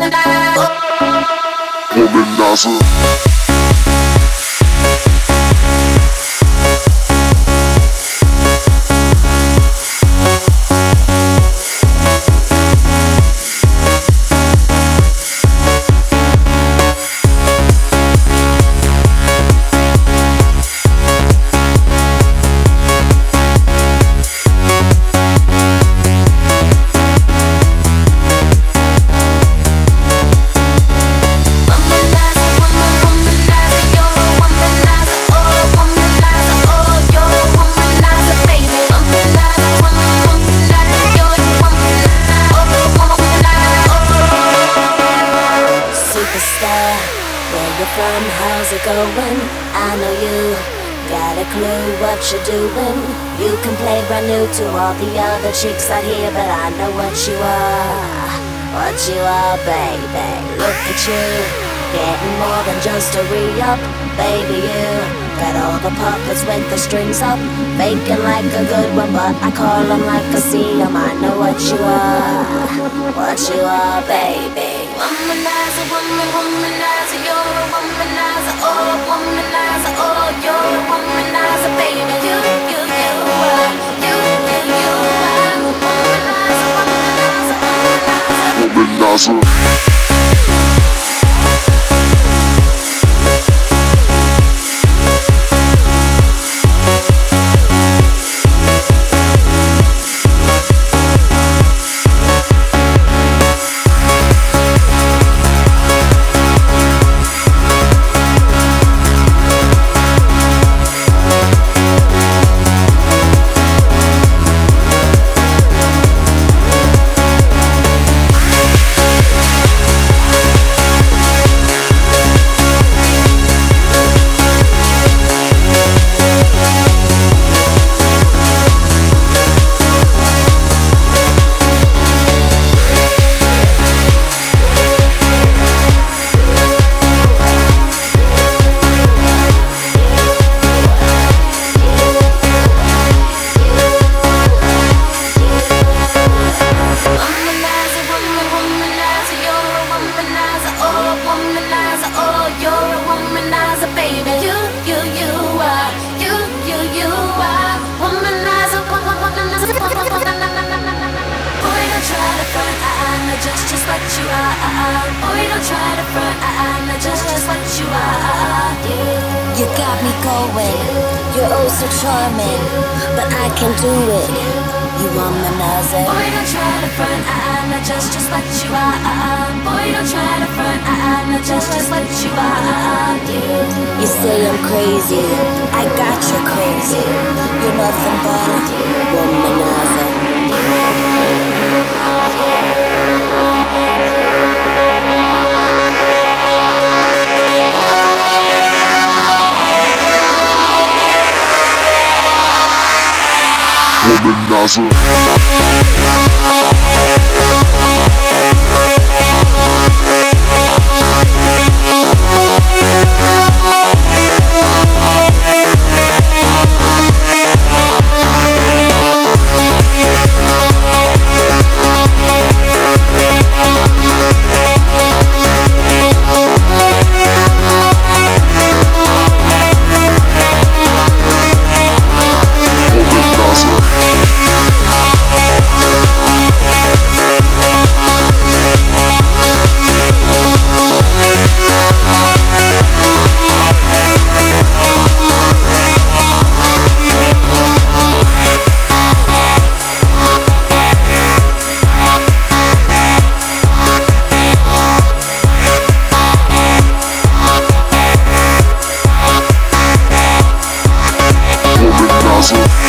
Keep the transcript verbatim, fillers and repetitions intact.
Womanizer. Where you from? How's it going? I know you got a clue what you're doing. You can play brand new to all the other chicks out here, but I know what you are, what you are, baby. Look at you, getting more than just a re-up, baby. You got all the puppets with the strings up, faking like a good one, but I call them like I see them. I know what you are, what you are, baby. Womanizer, woman, womanizer, you're a womanizer, oh, womanizer, oh, you're a womanizer, baby. You, you, you are, you, you, you are, womanizer, womanizer, womanizer, womanizer. Just, just what you are. Boy, don't try to front. I'm just, just what you are. You got me going. You're oh so charming, but I can do it. You womanizer. Boy, don't try to front. I'm just, just what you are. Boy, don't try to front. I'm just, just what you are. You say I'm crazy. I got you crazy. You're nothing but a womanizer. Womanizer. Womanizer.